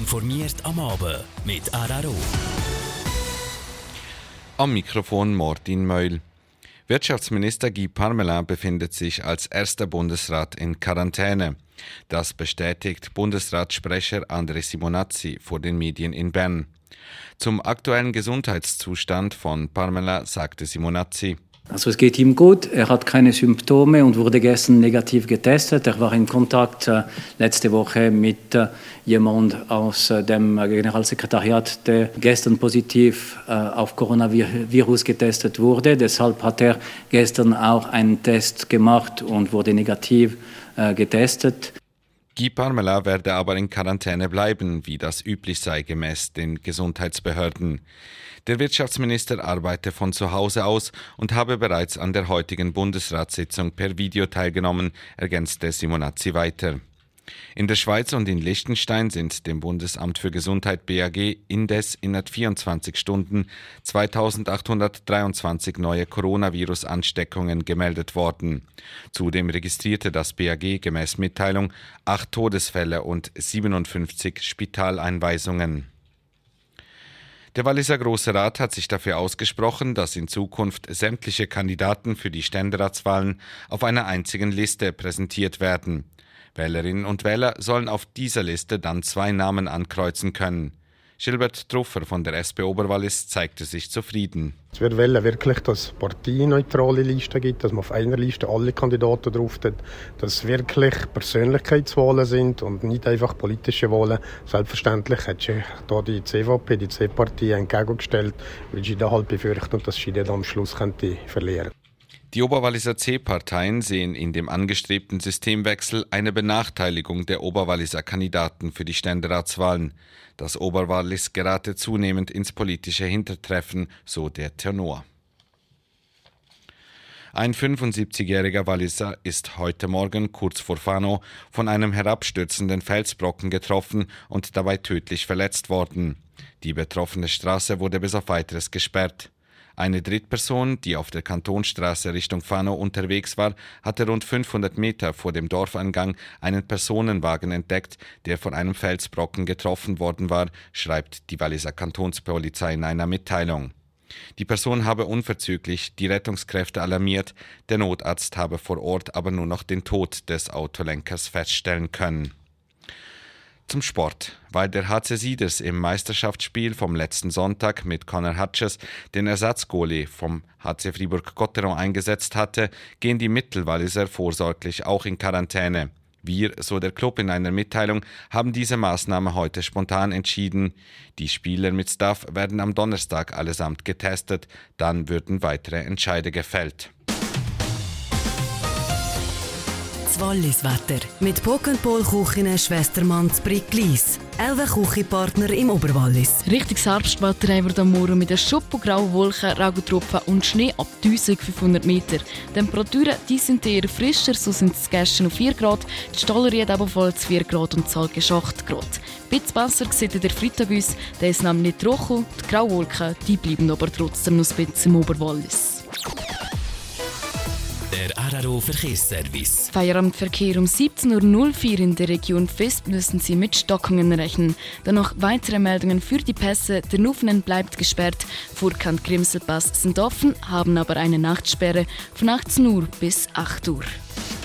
informiert am Abend mit Araro. Am Mikrofon Martin Meul. Wirtschaftsminister Guy Parmelin befindet sich als erster Bundesrat in Quarantäne. Das bestätigt Bundesratssprecher André Simonazzi vor den Medien in Bern. Zum aktuellen Gesundheitszustand von Parmelin sagte Simonazzi: Also es geht ihm gut, er hat keine Symptome und wurde gestern negativ getestet. Er war in Kontakt letzte Woche mit jemand aus dem Generalsekretariat, der gestern positiv auf Coronavirus getestet wurde. Deshalb hat er gestern auch einen Test gemacht und wurde negativ getestet. Guy Parmelin werde aber in Quarantäne bleiben, wie das üblich sei gemäß den Gesundheitsbehörden. Der Wirtschaftsminister arbeite von zu Hause aus und habe bereits an der heutigen Bundesratssitzung per Video teilgenommen, ergänzte Simonazzi weiter. In der Schweiz und in Liechtenstein sind dem Bundesamt für Gesundheit BAG indes innerhalb 24 Stunden 2823 neue Coronavirus-Ansteckungen gemeldet worden. Zudem registrierte das BAG gemäß Mitteilung 8 Todesfälle und 57 Spitaleinweisungen. Der Walliser Grosse Rat hat sich dafür ausgesprochen, dass in Zukunft sämtliche Kandidaten für die Ständeratswahlen auf einer einzigen Liste präsentiert werden. Wählerinnen und Wähler sollen auf dieser Liste dann 2 Namen ankreuzen können. Gilbert Truffer von der SP Oberwallis zeigte sich zufrieden. Wir wollen wirklich, dass es parteineutrale Listen gibt, dass man auf einer Liste alle Kandidaten drauf hat, dass es wirklich Persönlichkeitswahlen sind und nicht einfach politische Wahlen. Selbstverständlich hat sich da die CVP, die C-Partei, entgegengestellt, weil sie da halt befürchten, dass sie dann am Schluss verlieren könnte. Die Oberwalliser C-Parteien sehen in dem angestrebten Systemwechsel eine Benachteiligung der Oberwalliser Kandidaten für die Ständeratswahlen. Das Oberwallis gerate zunehmend ins politische Hintertreffen, so der Tenor. Ein 75-jähriger Walliser ist heute Morgen kurz vor Fano von einem herabstürzenden Felsbrocken getroffen und dabei tödlich verletzt worden. Die betroffene Straße wurde bis auf Weiteres gesperrt. Eine Drittperson, die auf der Kantonstraße Richtung Fano unterwegs war, hatte rund 500 Meter vor dem Dorfeingang einen Personenwagen entdeckt, der von einem Felsbrocken getroffen worden war, schreibt die Walliser Kantonspolizei in einer Mitteilung. Die Person habe unverzüglich die Rettungskräfte alarmiert, der Notarzt habe vor Ort aber nur noch den Tod des Autolenkers feststellen können. Zum Sport. Weil der HC Sieders im Meisterschaftsspiel vom letzten Sonntag mit Conor Hutches den Ersatzgoalie vom HC Fribourg-Gotteron eingesetzt hatte, gehen die Mittelwalliser vorsorglich auch in Quarantäne. Wir, so der Club in einer Mitteilung, haben diese Maßnahme heute spontan entschieden. Die Spieler mit Staff werden am Donnerstag allesamt getestet, dann würden weitere Entscheide gefällt. Wallis Wetter. Mit Pokenpol Küchen Schwestermanns Bricklis. 11 Küchenpartner im Oberwallis. Richtiges Herbstwetter haben wir am Morgen mit der Schuppen, grauen Wolken, Regentropfen und Schnee ab 1500 Meter. Die Temperaturen die sind eher frischer, so sind es gestern auf 4 Grad, die Stollerried ebenfalls 4 Grad und Zalgisch 8 Grad. Ein bisschen besser sieht der Freitag aus, der ist nämlich nicht trocken, die grauen Wolken die bleiben aber trotzdem noch ein bisschen im Oberwallis. Der Araro Verkehrsservice. Feierabendverkehr um 17.04 Uhr in der Region Visp müssen Sie mit Stockungen rechnen. Danach weitere Meldungen für die Pässe. Der Nufenen bleibt gesperrt. Vorkant Grimselpass sind offen, haben aber eine Nachtsperre von 18 Uhr bis 8 Uhr.